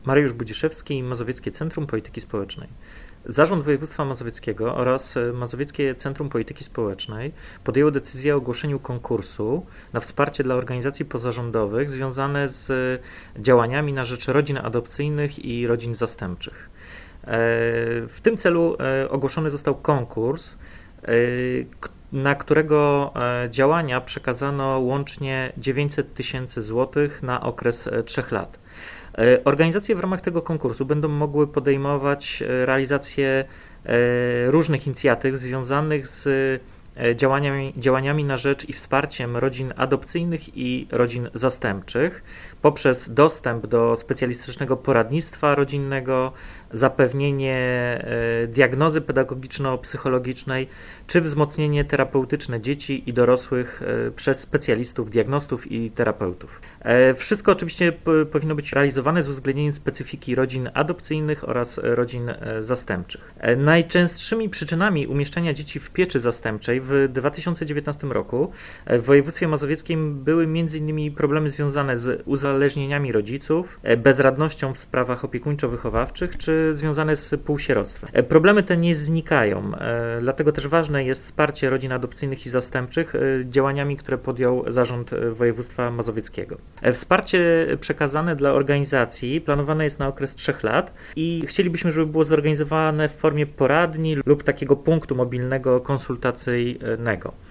Mariusz Budziszewski, Mazowieckie Centrum Polityki Społecznej. Zarząd Województwa Mazowieckiego oraz Mazowieckie Centrum Polityki Społecznej podjęło decyzję o ogłoszeniu konkursu na wsparcie dla organizacji pozarządowych związane z działaniami na rzecz rodzin adopcyjnych i rodzin zastępczych. W tym celu ogłoszony został konkurs, na którego działania przekazano łącznie 900 tysięcy złotych na okres 3 lat. Organizacje w ramach tego konkursu będą mogły podejmować realizację różnych inicjatyw związanych z działaniami na rzecz i wsparciem rodzin adopcyjnych i rodzin zastępczych poprzez dostęp do specjalistycznego poradnictwa rodzinnego, zapewnienie diagnozy pedagogiczno-psychologicznej czy wzmocnienie terapeutyczne dzieci i dorosłych przez specjalistów, diagnostów i terapeutów. Wszystko oczywiście powinno być realizowane z uwzględnieniem specyfiki rodzin adopcyjnych oraz rodzin zastępczych. Najczęstszymi przyczynami umieszczania dzieci w pieczy zastępczej w 2019 roku w województwie mazowieckim były m.in. problemy związane z uzależnieniami rodziców, bezradnością w sprawach opiekuńczo-wychowawczych czy związane z półsieroctwem. Problemy te nie znikają, dlatego też ważne jest wsparcie rodzin adopcyjnych i zastępczych działaniami, które podjął Zarząd Województwa Mazowieckiego. Wsparcie przekazane dla organizacji planowane jest na okres 3 lat i chcielibyśmy, żeby było zorganizowane w formie poradni lub takiego punktu mobilnego konsultacyjnego.